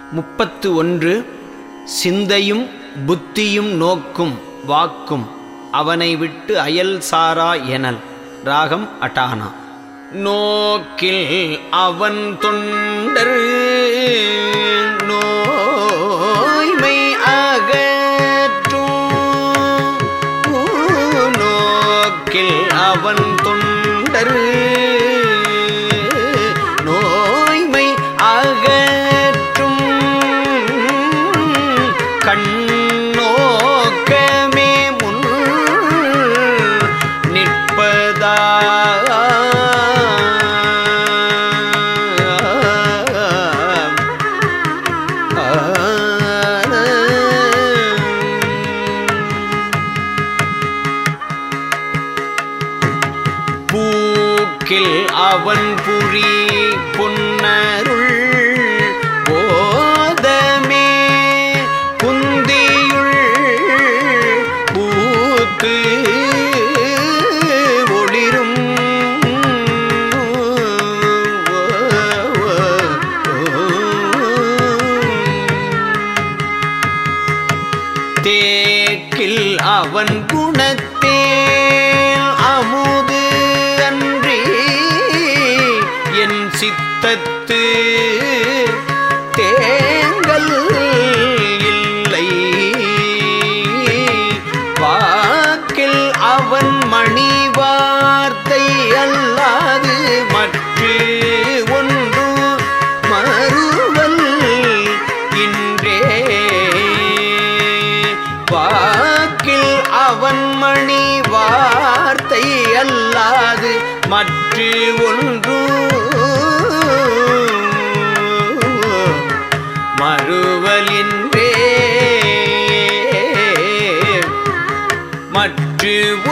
31 சிந்தையும் புத்தியும் நோக்கும் வாக்கும் அவனை விட்டு அயல் சாரா எனல். ராகம் அட்டானா. நோக்கில் அவன் தொண்டர் நோய்மை அகற்றும். நோக்கில் அவன் தொண்டர் நோய்மை அகற்றும். கண்ணோக்கமே முன் நிற்பதா பூக்கில் அவன் புரி பொன்னருள் போதமே குந்தியுள் பூத்து ஒளிரும். தேக்கில் அவன் குணத்தே அமுது அன்றி என் சித்தத்து தேங்கள் இல்லை. வாக்கில் அவன் மணி வார்த்தை அல்லாது மற்று ஒன்று மறுவல் இன்றே. வாக்கில் அவன் மணி வார்த்தை அல்லாது மற்று ஒன்று மறுவலின்றே. மற்று